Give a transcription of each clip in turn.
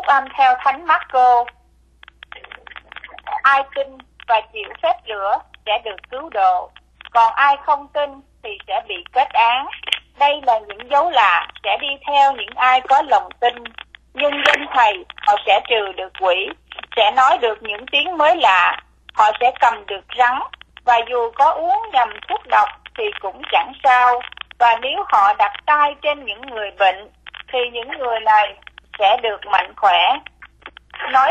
âm theo Thánh Marco. Ai tin và chịu phép rửa sẽ được cứu độ, còn ai không tin thì sẽ bị kết án. Đây là những dấu lạ sẽ đi theo những ai có lòng tin. Nhưng danh Thầy họ sẽ trừ được quỷ, sẽ nói được những tiếng mới lạ, họ sẽ cầm được rắn, và dù có uống nhầm thuốc độc thì cũng chẳng sao. Và nếu họ đặt tay trên những người bệnh thì những người này sẽ được mạnh khỏe. Nói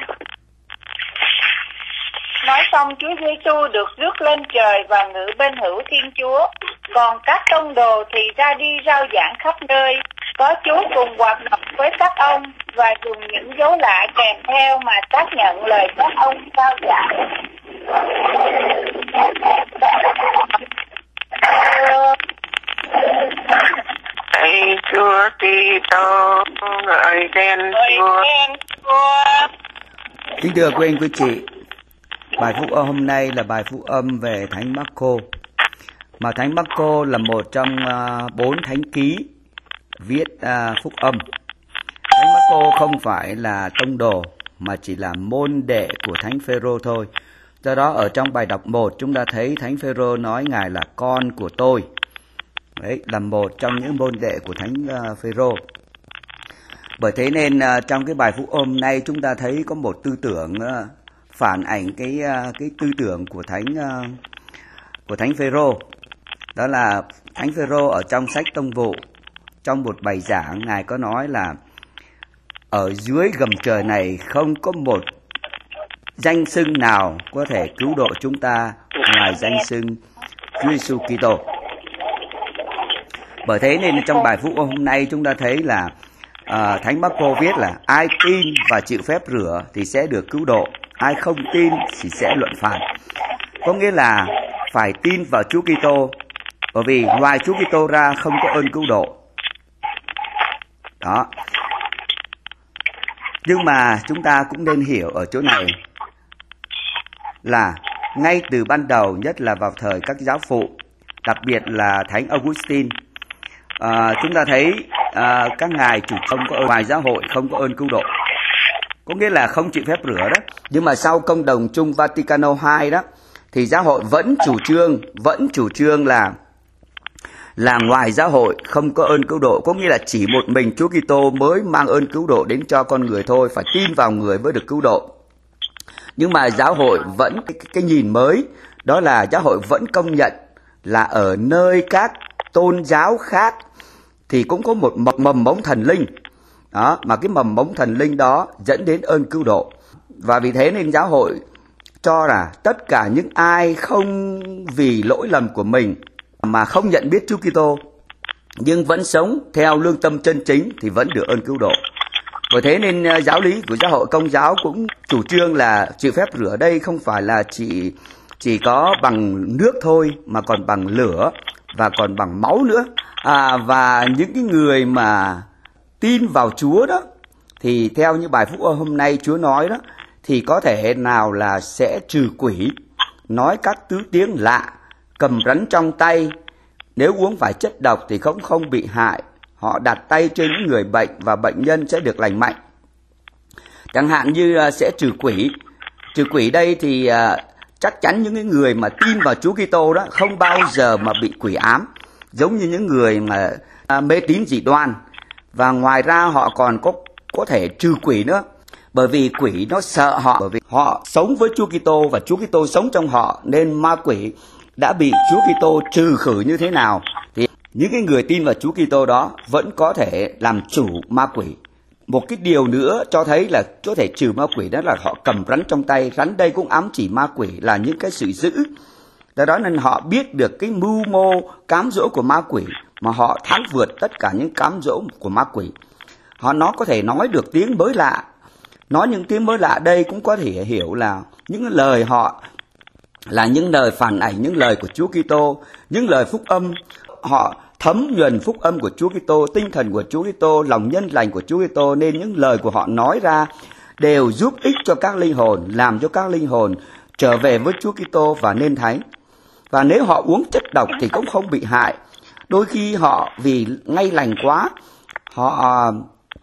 xong Chúa Giêsu được rước lên trời và ngự bên hữu Thiên Chúa. Còn các tông đồ thì ra đi rao giảng khắp nơi, có Chúa cùng hoạt động với các ông và dùng những dấu lạ kèm theo mà xác nhận lời các ông rao giảng. Hãy Chúa Kitô, ngợi khen Chúa. Kính thưa quý anh quý chị, bài phúc âm hôm nay là bài phúc âm về Thánh Marco. Mà Thánh Marco là một trong 4 thánh ký viết phúc âm. Thánh Marco không phải là tông đồ mà chỉ là môn đệ của Thánh Phêrô thôi. Do đó ở trong bài đọc 1 chúng ta thấy Thánh Phêrô nói Ngài là con của tôi. Đấy là một trong những môn đệ của Thánh Phêrô. Bởi thế nên trong cái bài phúc âm này chúng ta thấy có một tư tưởng phản ảnh cái tư tưởng của Thánh Phêrô. Đó là Thánh Phêrô ở trong sách Tông Vụ, trong một bài giảng Ngài có nói là ở dưới gầm trời này không có một danh xưng nào có thể cứu độ chúng ta ngoài danh xưng Chúa Giêsu Kitô. Bởi thế nên trong bài phúc âm hôm nay chúng ta thấy là Thánh Marco viết là ai tin và chịu phép rửa thì sẽ được cứu độ, ai không tin thì sẽ luận phạt. Có nghĩa là phải tin vào Chúa Kitô, bởi vì ngoài Chúa Kitô ra không có ơn cứu độ. Đó. Nhưng mà chúng ta cũng nên hiểu ở chỗ này là ngay từ ban đầu, nhất là vào thời các giáo phụ, đặc biệt là Thánh Augustine, chúng ta thấy các ngài chủ không có ngoài giáo hội không có ơn cứu độ, có nghĩa là không chịu phép rửa đó. Nhưng mà sau công đồng chung Vaticano II đó thì giáo hội vẫn chủ trương là ngoài giáo hội không có ơn cứu độ, có nghĩa là chỉ một mình Chúa Kitô mới mang ơn cứu độ đến cho con người thôi, phải tin vào người mới được cứu độ. Nhưng mà giáo hội vẫn cái nhìn mới, đó là giáo hội vẫn công nhận là ở nơi các tôn giáo khác thì cũng có một mầm mống thần linh. Đó, mà cái mầm mống thần linh đó dẫn đến ơn cứu độ. Và vì thế nên giáo hội cho là tất cả những ai không vì lỗi lầm của mình mà không nhận biết Chúa Kitô nhưng vẫn sống theo lương tâm chân chính thì vẫn được ơn cứu độ. Bởi thế nên giáo lý của giáo hội Công giáo cũng chủ trương là chịu phép rửa đây không phải là chỉ có bằng nước thôi, mà còn bằng lửa và còn bằng máu nữa. Và những cái người mà tin vào Chúa đó thì theo như bài phúc âm hôm nay Chúa nói đó thì có thể nào là sẽ trừ quỷ, nói các tứ tiếng lạ, cầm rắn trong tay, nếu uống phải chất độc thì không bị hại, họ đặt tay trên những người bệnh và bệnh nhân sẽ được lành mạnh. Chẳng hạn như sẽ trừ quỷ. Trừ quỷ đây thì chắc chắn những cái người mà tin vào Chúa Kitô đó không bao giờ mà bị quỷ ám, giống như những người mà mê tín dị đoan. Và ngoài ra họ còn có thể trừ quỷ nữa, bởi vì quỷ nó sợ họ, bởi vì họ sống với Chúa Kitô và Chúa Kitô sống trong họ, nên ma quỷ đã bị Chúa Kitô trừ khử như thế nào thì những cái người tin vào Chúa Kitô đó vẫn có thể làm chủ ma quỷ. Một cái điều nữa cho thấy là có thể trừ ma quỷ đó là họ cầm rắn trong tay. Rắn đây cũng ám chỉ ma quỷ là những cái sự dữ. Do đó nên họ biết được cái mưu mô cám dỗ của ma quỷ mà họ thắng vượt tất cả những cám dỗ của ma quỷ. Nó có thể nói được tiếng mới lạ. Nói những tiếng mới lạ đây cũng có thể hiểu là những lời họ là những lời phản ảnh những lời của Chúa Kitô, những lời phúc âm. Họ thấm nhuần phúc âm của Chúa Kitô, tinh thần của Chúa Kitô, lòng nhân lành của Chúa Kitô, nên những lời của họ nói ra đều giúp ích cho các linh hồn, làm cho các linh hồn trở về với Chúa Kitô và nên thánh. Và nếu họ uống chất độc thì cũng không bị hại. Đôi khi họ vì ngay lành quá, họ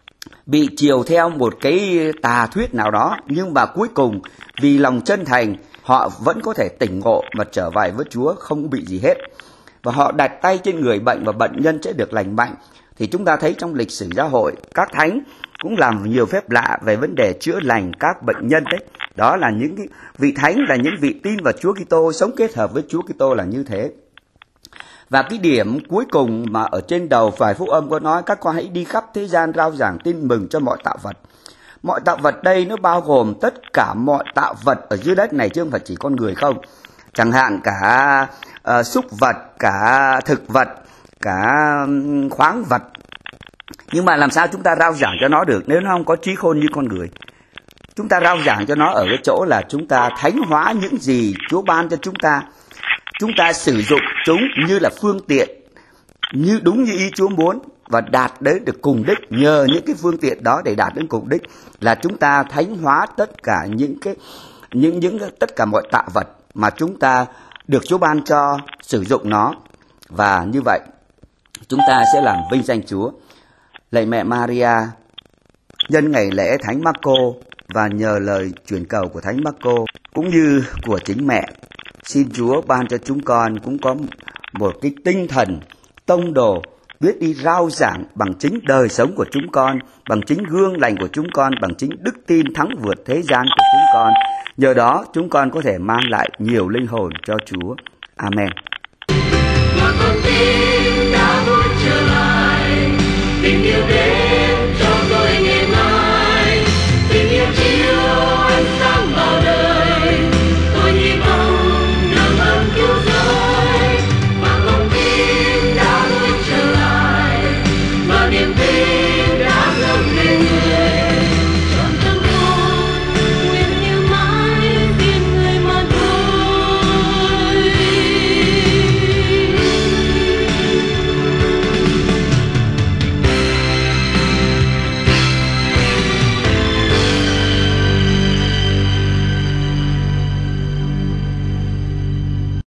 bị chiều theo một cái tà thuyết nào đó, nhưng mà cuối cùng vì lòng chân thành họ vẫn có thể tỉnh ngộ mà trở về với Chúa không bị gì hết. Và họ đặt tay trên người bệnh và bệnh nhân sẽ được lành mạnh. Thì chúng ta thấy trong lịch sử giáo hội, các thánh cũng làm nhiều phép lạ về vấn đề chữa lành các bệnh nhân đấy. Đó là những vị thánh, là những vị tin vào Chúa Kitô, sống kết hợp với Chúa Kitô là như thế. Và cái điểm cuối cùng mà ở trên đầu vài phúc âm có nói, các con hãy đi khắp thế gian rao giảng tin mừng cho mọi tạo vật. Mọi tạo vật đây nó bao gồm tất cả mọi tạo vật ở dưới đất này, chứ không phải chỉ con người không. Chẳng hạn cả súc vật, cả thực vật, cả khoáng vật. Nhưng mà làm sao chúng ta rao giảng cho nó được nếu nó không có trí khôn như con người? Chúng ta rao giảng cho nó ở cái chỗ là chúng ta thánh hóa những gì Chúa ban cho chúng ta. Chúng ta sử dụng chúng như là phương tiện, như đúng như ý Chúa muốn, và đạt đến được cùng đích. Nhờ những cái phương tiện đó để đạt đến cùng đích là chúng ta thánh hóa tất cả tất cả mọi tạo vật mà chúng ta được Chúa ban cho sử dụng nó. Và như vậy chúng ta sẽ làm vinh danh Chúa. Lạy mẹ Maria, nhân ngày lễ Thánh Marco và nhờ lời truyền cầu của Thánh Marco cũng như của chính mẹ, xin Chúa ban cho chúng con cũng có một cái tinh thần tông đồ, biết đi rao giảng bằng chính đời sống của chúng con, bằng chính gương lành của chúng con, bằng chính đức tin thắng vượt thế gian của chúng con. Nhờ đó chúng con có thể mang lại nhiều linh hồn cho Chúa. Amen.